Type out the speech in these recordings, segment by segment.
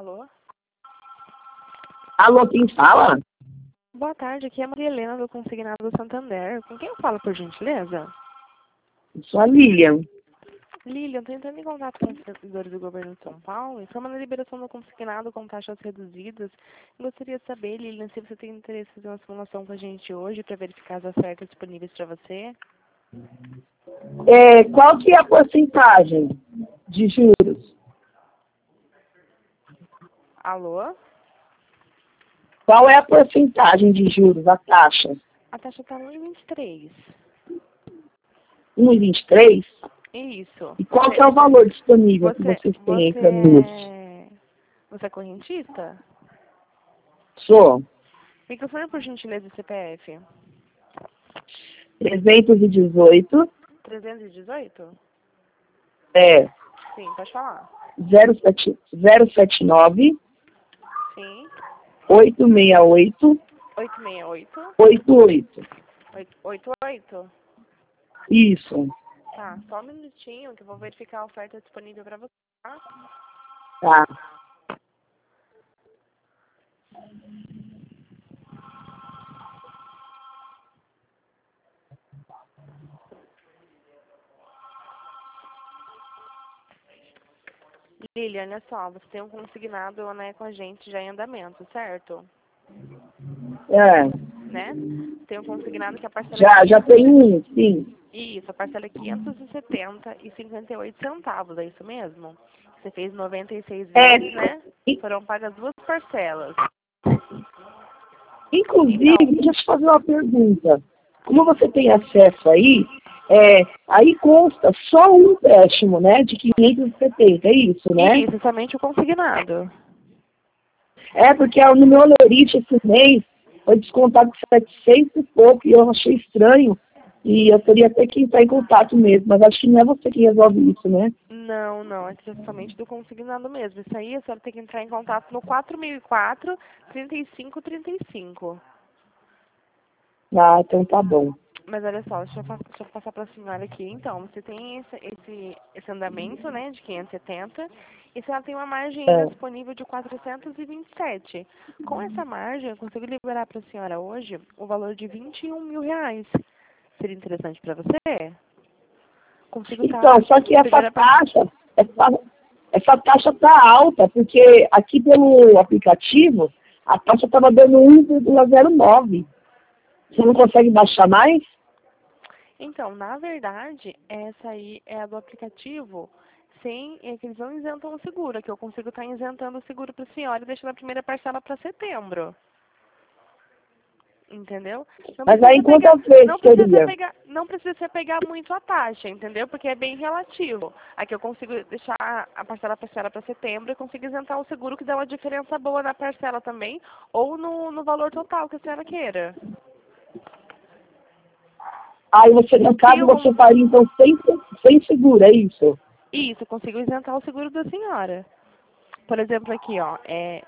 Alô? Alô, quem fala? Boa tarde, aqui é a Maria Helena do Consignado do Santander. Com quem eu falo, por gentileza? Sou a Lilian. Lilian, estou entrando em contato com os servidores do governo de São Paulo, informando a liberação do consignado com taxas reduzidas. Gostaria de saber, Lilian, se você tem interesse em fazer uma simulação com a gente hoje para verificar as ofertas disponíveis para você. Qual que é a porcentagem de juros? Alô? Qual é a porcentagem de juros, a taxa? A taxa está 1,23. 1,23? Isso. E qual que é o valor disponível que vocês têm aí para mim? Você é correntista? Sou. Me confirma, por gentileza, o CPF. 318. 318? Sim, pode falar. 079. Sim. 868. 868? 88. 88? Isso. Tá, só um minutinho que eu vou verificar a oferta disponível para você, tá? Tá. Lilian, olha só, você tem um consignado, né, com a gente já em andamento, certo? Né? Tem um consignado que a parcela Já tem um, sim. Isso, a parcela é 570,58 centavos, é isso mesmo? Você fez 96 vezes, né? Foram pagas 2 parcelas. Inclusive, deixa eu te fazer uma pergunta. Como você tem acesso aí, aí consta só um empréstimo, né, de 570, é isso, né? Isso, somente o consignado. Porque no meu lerite esse mês foi descontado 700 e pouco e eu achei estranho. E eu teria até que entrar em contato mesmo, mas acho que não é você que resolve isso, né? Não, é somente do consignado mesmo. Isso aí a senhora tem que entrar em contato no 4004 3535. Ah, então tá bom. Mas olha só, deixa eu passar para a senhora aqui. Então, você tem esse andamento, né, de 570, e a senhora tem uma margem ainda disponível de 427. Com essa margem, eu consigo liberar para a senhora hoje o valor de R$21 mil. Seria interessante para você? Consigo Então, só que essa taxa tá alta, porque aqui pelo aplicativo, a taxa estava dando 1,09. Você não consegue baixar mais? Então, na verdade, essa aí é a do aplicativo, que eles não isentam o seguro, que eu consigo estar isentando o seguro para a senhora e deixando a primeira parcela para setembro. Entendeu? Mas aí quantas vezes seria? Não precisa você pegar muito a taxa, entendeu? Porque é bem relativo. Aqui eu consigo deixar a parcela para setembro e consigo isentar o seguro, que dá uma diferença boa na parcela também, ou no valor total que a senhora queira. Aí você, no caso, você faria então sem seguro, é isso? Isso, eu consigo isentar o seguro da senhora. Por exemplo, aqui, ó,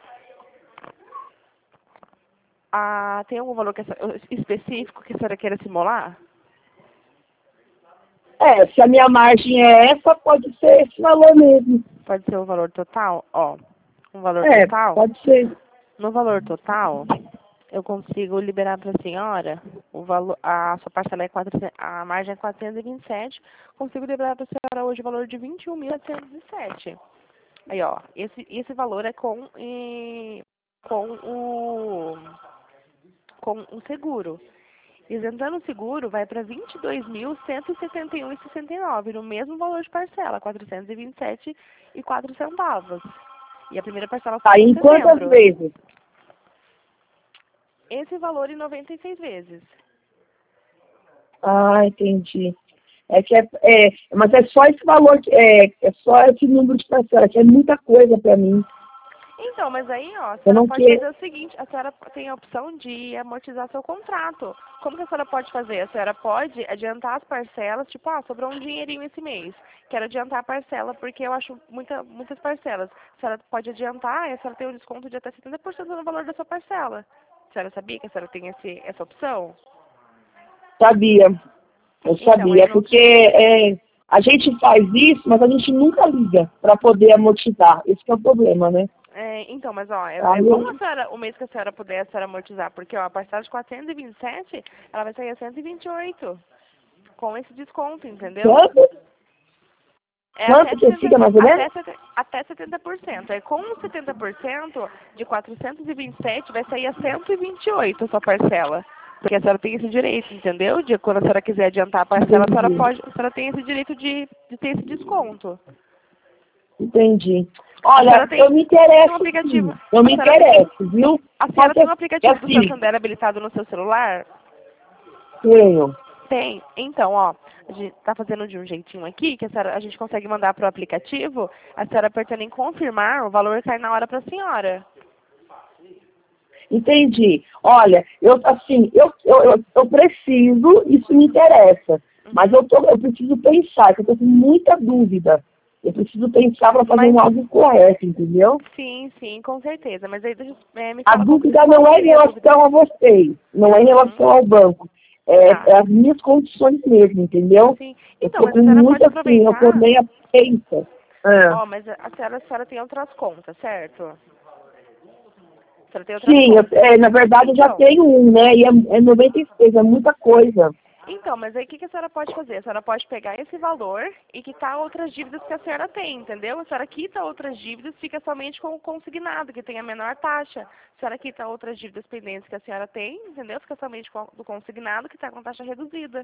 tem algum valor específico que a senhora queira simular? Se a minha margem é essa, pode ser esse valor mesmo. Pode ser o valor total? Ó, um valor total? Pode ser. No valor total, eu consigo liberar para a senhora o valor, a sua parcela a margem é 427, consigo liberar para a senhora hoje o valor de 21.707. Aí, ó, esse valor é com o seguro. Isentando o seguro, vai para 22.171,69, no mesmo valor de parcela, 427,04 centavos. E a primeira parcela só em quantas vezes? Esse valor em 96 vezes. Ah, entendi. Mas é só esse valor, é só esse número de parcela, que é muita coisa para mim. Então, mas aí, ó, a senhora pode fazer o seguinte, a senhora tem a opção de amortizar seu contrato. Como que a senhora pode fazer? A senhora pode adiantar as parcelas, tipo, sobrou um dinheirinho esse mês. Quero adiantar a parcela, porque eu acho muitas parcelas. A senhora pode adiantar e a senhora tem um desconto de até 70% no valor da sua parcela. A senhora sabia que a senhora tem essa opção? Sabia. Eu sabia, porque a gente faz isso, mas a gente nunca liga para poder amortizar. Esse que é o problema, né? Então, mas ó, é Aí bom eu- a senhora, o mês que a senhora puder a senhora amortizar, porque ó, a parcela de 427, ela vai sair a 128, com esse desconto, entendeu? Quanto? É Quanto que fica mais ou menos? até 70%. Aí com 70% de 427 vai sair a 128 a sua parcela. Porque a senhora tem esse direito, entendeu? De quando a senhora quiser adiantar a parcela, Entendi. a senhora tem esse direito de ter esse desconto. Entendi. A senhora Olha, tem, eu me tem um interesso, aplicativo. sim. Eu me interesso, viu? A senhora Mas tem um aplicativo do assim, Santander habilitado no seu celular? tenho. Tem. Então, ó, a gente tá fazendo de um jeitinho aqui, que a gente consegue mandar pro aplicativo, a senhora apertando em confirmar, o valor cai na hora pra senhora. Entendi. Olha, eu preciso, isso me interessa. Mas eu preciso pensar, que eu estou com muita dúvida. Eu preciso pensar para fazer Mas, algo correto, entendeu? sim, com certeza. Mas aí, me A fala dúvida qual não é em seria a dúvida. relação a vocês, não é em Uhum. relação ao banco. Tá. É as minhas condições mesmo, entendeu? Sim. Eu Então, estou mas com a senhora pode muita, assim, eu estou aproveitar. meio pensa. Ó, mas a senhora tem outras contas, certo? A senhora tem outras Sim, contas. na verdade eu já Então, tenho um, né? E é 96, é muita coisa. mas aí o que a senhora pode fazer? A senhora pode pegar esse valor e quitar outras dívidas que a senhora tem, entendeu? A senhora quita outras dívidas, fica somente com o consignado, que tem a menor taxa. A senhora quita outras dívidas pendentes que a senhora tem, entendeu? Fica somente com do consignado, que está com taxa reduzida.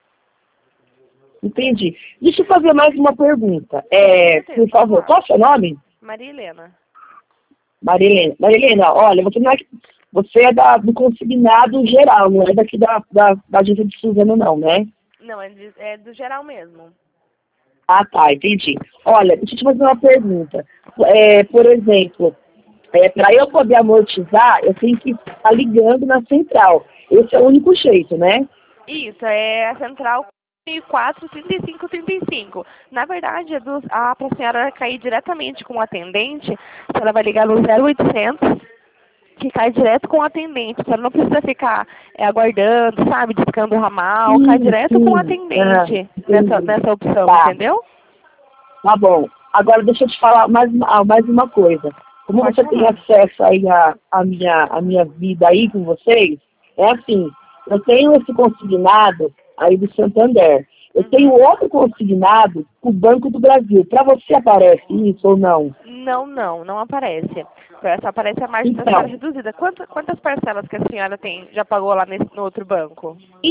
Entendi. Deixa eu fazer mais uma pergunta. Com certeza, Por pode favor, falar. qual é o seu nome? Maria Helena. Marilena. Marilena, olha, você não é, você é do consignado geral, não é daqui da agência de Suzano, não, né? Não, é do geral mesmo. Ah, tá, entendi. Olha, deixa eu te fazer uma pergunta. Por exemplo, para eu poder amortizar, eu tenho que estar ligando na central. Esse é o único jeito, né? Isso, é a central 4 35 35. Na verdade, para a senhora cair diretamente com o atendente, a senhora vai ligar no 0800, que cai direto com o atendente. A senhora não precisa ficar aguardando, sabe, discando o ramal. Cai Sim, direto com o sim. atendente Entendi. nessa opção, Tá, entendeu? tá bom. Agora deixa eu te falar mais uma coisa. Como Pode você tem falar. acesso aí à minha vida aí com vocês, é assim, eu tenho esse consignado aí do Santander. Eu tenho Uhum. outro consignado com o Banco do Brasil. Para você aparece isso ou não? Não aparece. Só aparece a margem da senhora Então, reduzida. Quantas parcelas que a senhora já pagou lá no outro banco?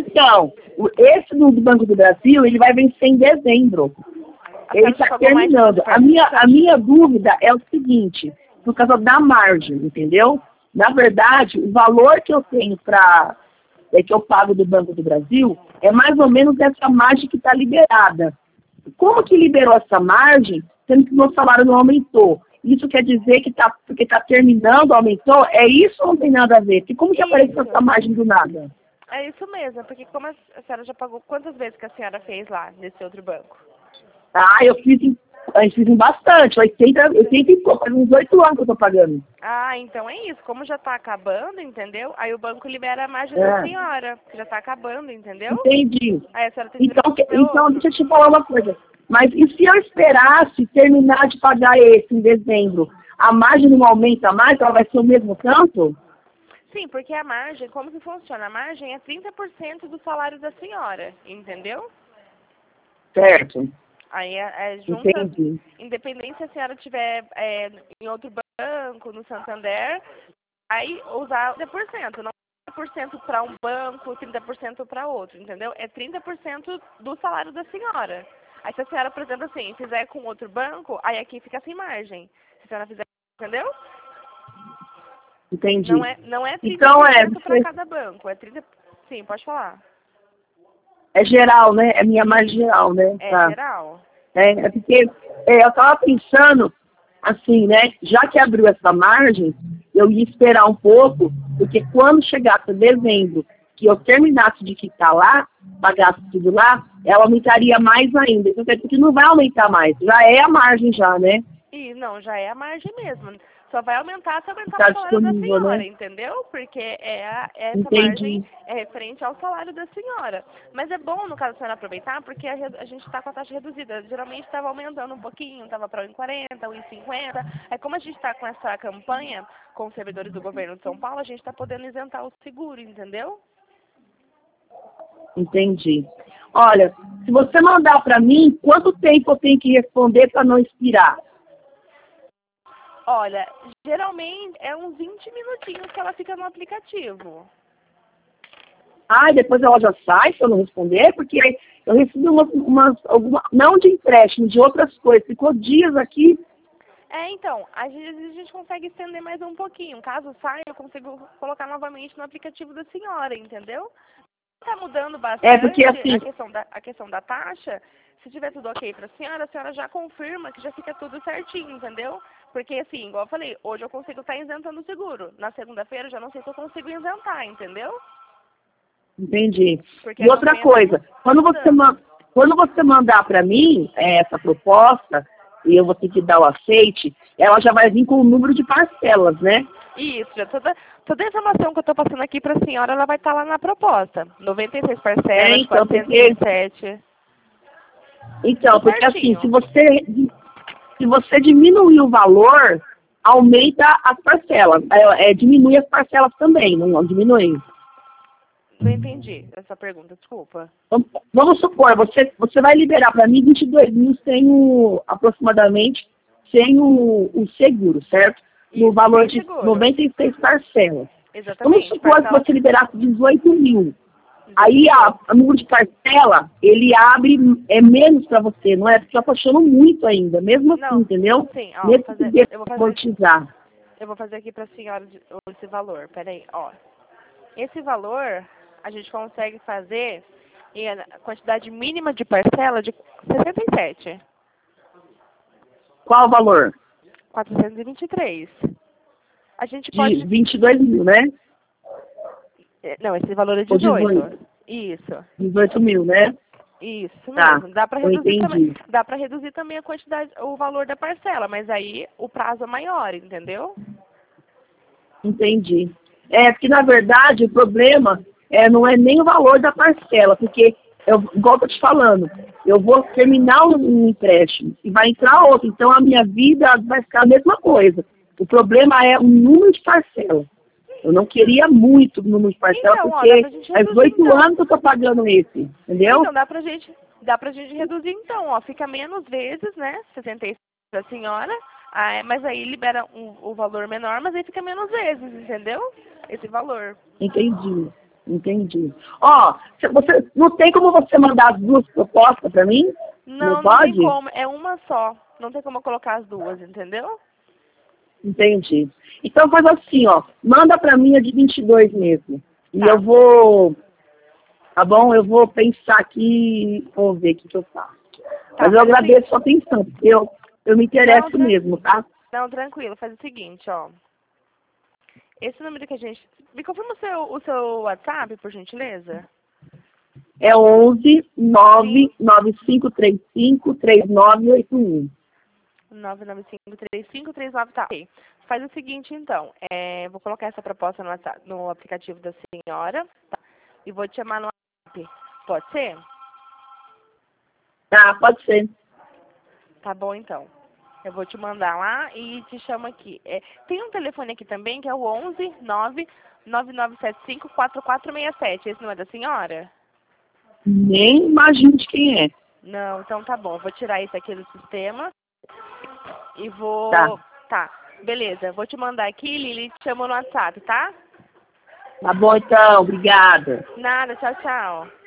esse do Banco do Brasil, ele vai vencer em dezembro. A Ele senhora já está pagou mais de terminando. 12 A minha dúvida é o seguinte, por causa da margem, entendeu? Na verdade, o valor que eu tenho que eu pago do Banco do Brasil é mais ou menos essa margem que está liberada. Como que liberou essa margem, sendo que o meu salário não aumentou? Isso quer dizer que porque está terminando, aumentou? É isso ou não tem nada a ver? E como que apareceu essa Isso. margem do nada? É isso mesmo, porque como a senhora já pagou, quantas vezes que a senhora fez lá nesse outro banco? Ah, eu fiz em bastante, 80 e pouco, faz uns 8 anos que eu estou pagando. Ah, então é isso. Como já está acabando, entendeu? Aí o banco libera a margem da É. senhora, que já está acabando, entendeu? Entendi. Aí a senhora tem direito Então, a fazer outro. deixa eu te falar uma coisa. Mas e se eu esperasse terminar de pagar esse em dezembro? A margem não aumenta mais? Ela vai ser o mesmo tanto? Sim, porque a margem, como que funciona? A margem é 30% do salário da senhora, entendeu? Certo. Aí junta, Entendi. independente se a senhora tiver em outro banco, no Santander, aí usar 30%, não 30% para um banco, 30% para outro, entendeu? É 30% do salário da senhora. Aí se a senhora, por exemplo, assim, fizer com outro banco, aí aqui fica sem margem. Se a senhora fizer, entendeu? Entendi. Não é Então, 30% para cada banco, é 30%. Sim, pode falar. é geral, né? É minha margem geral, né? É Tá. geral. É porque eu estava pensando, assim, né? Já que abriu essa margem, eu ia esperar um pouco, porque quando chegasse dezembro, que eu terminasse de quitar lá, pagasse tudo lá, ela aumentaria mais ainda. Então, quer dizer que não vai aumentar mais. Já é a margem já, né? E não, já é a margem mesmo. só vai aumentar se aumentar Tá o salário da disponível, senhora, né? entendeu? Porque essa Entendi. margem é referente ao salário da senhora. Mas é bom, no caso, a senhora aproveitar, porque a gente está com a taxa reduzida. Geralmente estava aumentando um pouquinho, estava para 1,40, 1,50. Aí como a gente está com essa campanha com os servidores do governo de São Paulo, a gente está podendo isentar o seguro, entendeu? Entendi. Olha, se você mandar para mim, quanto tempo eu tenho que responder para não expirar? Olha, geralmente é uns 20 minutinhos que ela fica no aplicativo. Ah, e depois ela já sai se eu não responder, porque eu recebi não de empréstimo, de outras coisas. Ficou dias aqui. Então, às vezes a gente consegue estender mais um pouquinho. Caso saia, eu consigo colocar novamente no aplicativo da senhora, entendeu? Está mudando bastante Porque assim, a questão da taxa. Se tiver tudo ok para a senhora já confirma que já fica tudo certinho, entendeu? Porque assim, igual eu falei, hoje eu consigo estar isentando o seguro. Na segunda-feira eu já não sei se eu consigo isentar, entendeu? entendi. Porque E a outra campanha coisa, tá quando você mandar para mim essa proposta, e eu vou ter que dar o aceite, ela já vai vir com o número de parcelas, né? Isso, já toda a informação que eu estou passando aqui para a senhora, ela vai estar lá na proposta. 96 parcelas, Então, 407. Tudo porque assim, certinho. se você diminuir o valor, aumenta as parcelas. Diminui as parcelas também, não diminui. Não entendi essa pergunta, desculpa. Vamos supor, você vai liberar para mim 22 mil aproximadamente, sem o seguro, certo? No Isso, valor sem de seguro. 96 parcelas. Vamos Exatamente. supor que você liberasse 18 mil. Aí a número de parcela, ele abre menos para você, não é? Porque eu apaixono muito ainda, mesmo assim, Não, entendeu? sim, ó, Mesmo que dê eu pra amortizar. vou fazer aqui para a senhora esse valor. Peraí, ó. Esse valor a gente consegue fazer em a quantidade mínima de parcela de 67. Qual o valor? 423. A gente De pode. 22 mil, né? Não, esse valor é Ou 18. Isso. 18 mil, né? Isso Tá, mesmo. Dá para eu reduzir também. entendi. Dá para reduzir também a quantidade, o valor da parcela, mas aí o prazo é maior, entendeu? Entendi. Porque na verdade o problema não é nem o valor da parcela, porque, igual eu tô te falando, eu vou terminar um empréstimo e vai entrar outro, então a minha vida vai ficar a mesma coisa. O problema é o número de parcela. Eu não queria muito o número de parcela, Então, ó, porque dá pra gente faz reduzir 8 então. anos que eu tô pagando esse, entendeu? Então dá pra gente reduzir então, ó, fica menos vezes, né? 66 da senhora, mas aí libera o valor menor, mas aí fica menos vezes, entendeu? Esse valor. Entendi. Ó, você, não tem como você mandar as duas propostas para mim? Não Não tem pode? como, é uma só. Não tem como eu colocar as duas, entendeu? Entendi. Então faz assim, ó, manda para mim a de 22 mesmo. E Tá. eu vou, tá bom? Eu vou pensar aqui, vou ver o que eu faço. Tá, Mas eu faz assim. agradeço a atenção, porque eu me interesso mesmo, tá? Não, tranquilo, faz o seguinte, ó. Esse número que a gente. Me confirma o seu WhatsApp, por gentileza? É 11 99535 3981. 9953539, tá. Ok. Faz o seguinte, então. Vou colocar essa proposta no aplicativo da senhora, tá? E vou te chamar no WhatsApp. Pode ser? Tá, pode ser. Tá bom, então. Eu vou te mandar lá e te chamo aqui. Tem um telefone aqui também, que é o 11 99975 4467. Esse não é da senhora? Nem imagino de quem é. Não, então tá bom. Vou tirar isso aqui do sistema e vou... Tá. Tá, beleza. Vou te mandar aqui, Lili, te chamo no WhatsApp, tá? Tá bom, então. Obrigada. Nada, tchau, tchau.